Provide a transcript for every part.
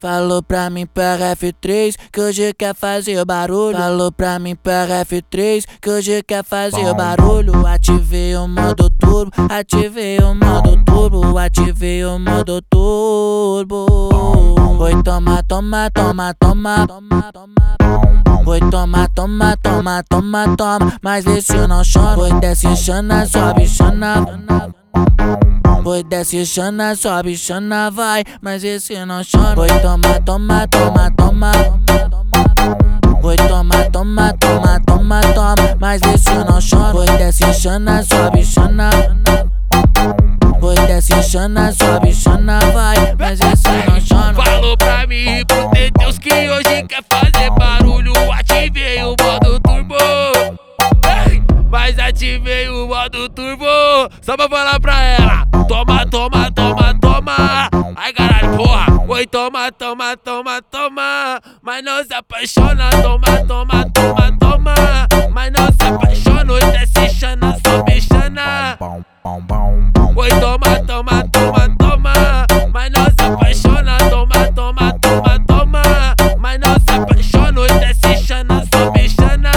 Falou pra mim pega F3 que hoje quer fazer barulho. Falou pra mim pega F3 que hoje quer fazer barulho. Ativei o modo turbo, ativei o modo turbo, ativei o modo turbo. Foi toma, toma, toma, toma, toma, toma. Foi toma, toma, toma, toma, toma. Mas esse não chora. Foi desce chana, sobe chana. Foi desce chana, sobe chana, vai. Mas esse não chora. Foi toma, toma, toma, toma. Foi toma, toma, toma, toma, toma. Mas esse não chora. Foi desce chana, sobe chana. Foi desce chana, sobe chana, vai. Mas esse não chora. Falou pra mim pro Deus que hoje quer fazer barulho. Ativei o modo turbo, mas ativei o modo turbo. Só pra falar pra ela: toma, toma, toma, toma. Ai caralho, porra. Oi, toma, toma, toma, toma. Mas não se apaixona. Toma, toma, toma, toma. Mas não se apaixona. Oi, desce chana, sobe chana. Oi, toma, toma, toma, toma. Mas não se apaixona. Toma, toma, toma, toma. Mas não se apaixona. Oi, desce chana, sobe chana.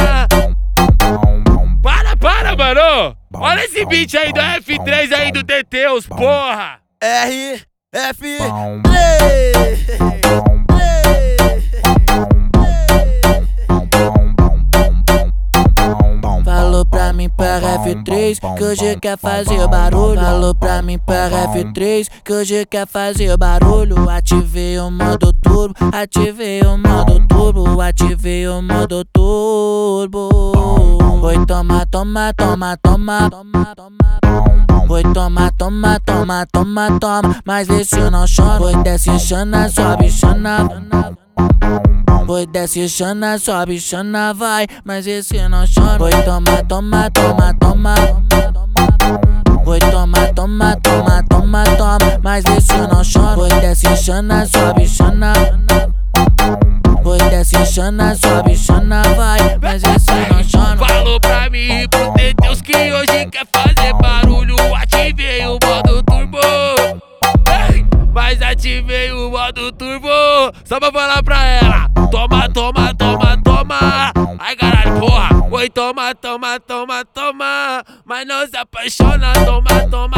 Para, mano! Olha esse beat aí do F3 aí do Deteus, porra! R, F, Falou pra mim pega F3 que hoje quer fazer barulho. Falou pra mim pega F3 que hoje quer fazer barulho. Ativei o modo turbo, ativei o modo turbo, ativei o modo turbo. Foi toma, toma, toma, toma, toma, toma. Foi toma, toma, toma, toma, toma. Mas esse não chora. Foi desce chana, sobe chana. Foi desce chana, sobe chana, vai. Mas esse não chora. Foi toma, toma, toma, toma. Foi toma, toma, toma, toma, toma. Mas esse não chora. Foi desce chana, sobe chana. Foi desce chana, sobe chana, vai. Mas esse não chora. Falou pra mim pro Deus que hoje quer fazer barulho. Ativei o modo turbo, mas ativei o modo turbo. Só pra falar pra ela: toma, toma, toma, toma. Ai caralho, porra. Oi, toma, toma, toma, toma. Mas não se apaixona. Toma, toma,